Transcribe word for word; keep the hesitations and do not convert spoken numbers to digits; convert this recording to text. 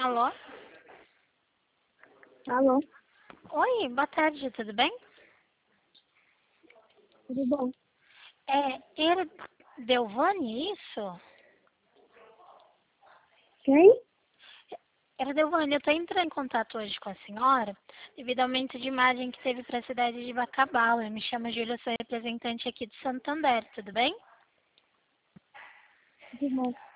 Alô? Alô, Oi, boa tarde, tudo bem? tudo bom? É Erdelvane, isso? Quem? Erdelvane, eu estou entrando em contato hoje com a senhora devido ao aumento de imagem que teve para a cidade de Bacabal. Eu me chamo Júlia, sou representante aqui de Santander, tudo bem? Tudo bom.